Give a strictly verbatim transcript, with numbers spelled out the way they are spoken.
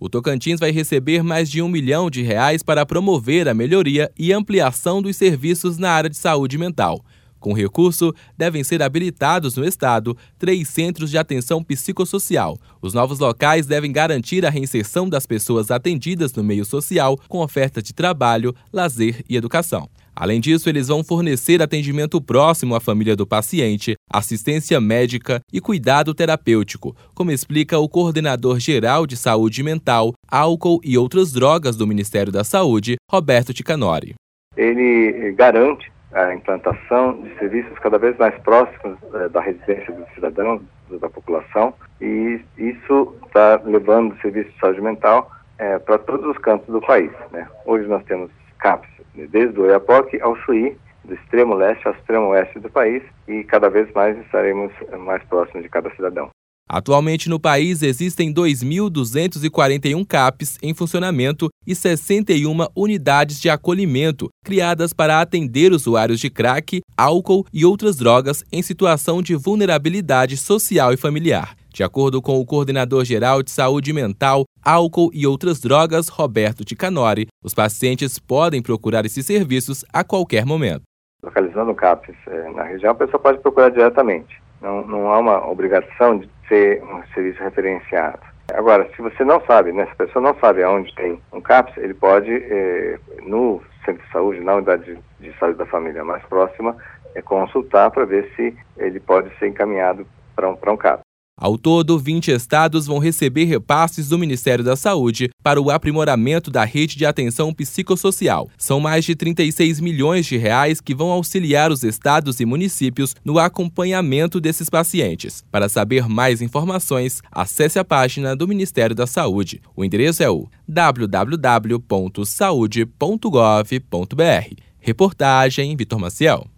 O Tocantins vai receber mais de um milhão de reais para promover a melhoria e ampliação dos serviços na área de saúde mental. Com o recurso, devem ser habilitados no estado três centros de atenção psicossocial. Os novos locais devem garantir a reinserção das pessoas atendidas no meio social com oferta de trabalho, lazer e educação. Além disso, eles vão fornecer atendimento próximo à família do paciente, assistência médica e cuidado terapêutico, como explica o coordenador geral de saúde mental, álcool e outras drogas do Ministério da Saúde, Roberto Ticanori. Ele garante a implantação de serviços cada vez mais próximos eh, da residência do cidadão, da população, e isso está levando o serviço de saúde mental eh, para todos os cantos do país, né? Hoje nós temos CAPs, desde o Oiapoque ao Chuí, do extremo leste ao extremo oeste do país, e cada vez mais estaremos mais próximos de cada cidadão. Atualmente no país existem dois mil duzentos e quarenta e um CAPs em funcionamento e sessenta e uma unidades de acolhimento criadas para atender usuários de crack, álcool e outras drogas em situação de vulnerabilidade social e familiar. De acordo com o coordenador geral de saúde mental, álcool e outras drogas, Roberto Ticanori, os pacientes podem procurar esses serviços a qualquer momento. Localizando CAPs eh, na região, a pessoa pode procurar diretamente. Não, não há uma obrigação de ser um serviço referenciado. Agora, se você não sabe, né, se a pessoa não sabe aonde tem um CAPs, ele pode, eh, no centro de saúde, na unidade de, de saúde da família mais próxima, eh, consultar para ver se ele pode ser encaminhado para um, para um CAPs. Ao todo, vinte estados vão receber repasses do Ministério da Saúde para o aprimoramento da rede de atenção psicossocial. São mais de trinta e seis milhões de reais que vão auxiliar os estados e municípios no acompanhamento desses pacientes. Para saber mais informações, acesse a página do Ministério da Saúde. O endereço é o w w w ponto saude ponto gov ponto b r. Reportagem Vitor Maciel.